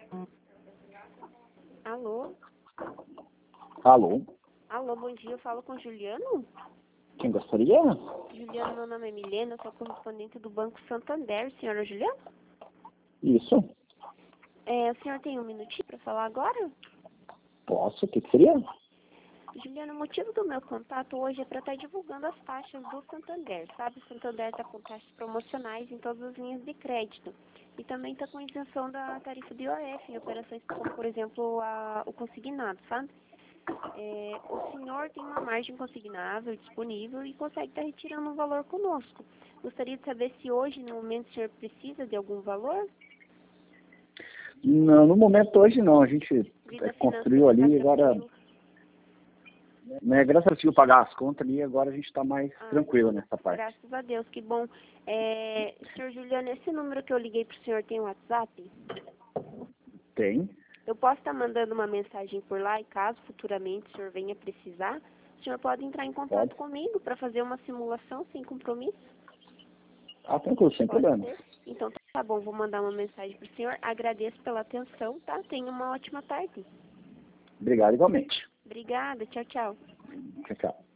Alô? Alô? Alô, bom dia, eu falo com o Juliano? Quem gostaria? Juliano, meu nome é Milena, eu sou correspondente do Banco Santander. Senhora Juliano? Isso. O senhor tem um minutinho para falar agora? Posso? O que seria? Juliano, o motivo do meu contato hoje é para estar divulgando as taxas do Santander, sabe? O Santander está com taxas promocionais em todas as linhas de crédito. E também está com isenção da tarifa de IOF em operações como, por exemplo, o consignado, sabe? O senhor tem uma margem consignável disponível e consegue estar retirando um valor conosco. Gostaria de saber se hoje, no momento, o senhor precisa de algum valor? Não, no momento hoje não. A gente Vida construiu ali e agora... tranquilo. Né, graças a Deus conseguiu pagar as contas ali, agora a gente está mais tranquilo nessa parte. Graças a Deus, que bom. Senhor Juliano, esse número que eu liguei para o senhor tem WhatsApp? Tem. Eu posso estar mandando uma mensagem por lá e caso futuramente o senhor venha precisar, o senhor pode entrar em contato comigo para fazer uma simulação sem compromisso? Tranquilo, sem problema. Então tá bom, vou mandar uma mensagem para o senhor. Agradeço pela atenção, tá? Tenha uma ótima tarde. Obrigado igualmente. Obrigada, tchau, tchau. Tchau, tchau.